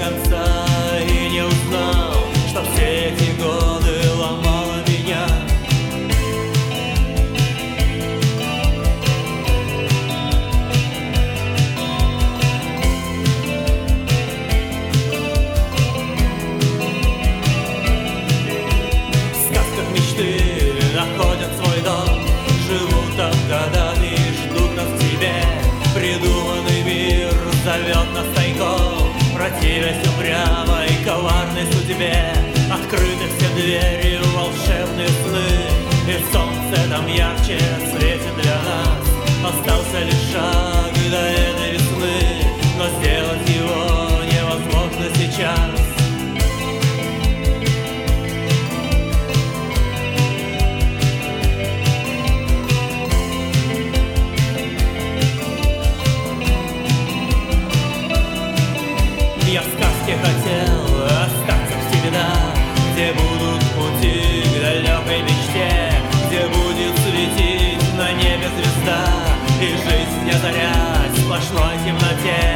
конца и не узнал, что все эти годы ломало меня. В сказках мечты находят свой дом, живут там годами и ждут нас в тебе. Придуманный мир зовет нас тайком, противясь упрямой и коварной судьбе. Открыты все двери в волшебные сны, и солнце там ярче светит для нас. Остался лишь шаг до этой весны, но сделать его невозможно сейчас. Я в сказке хотел остаться всегда, где будут пути к далекой мечте, где будет светить на небе звезда, и жизнь не заря в сплошной темноте.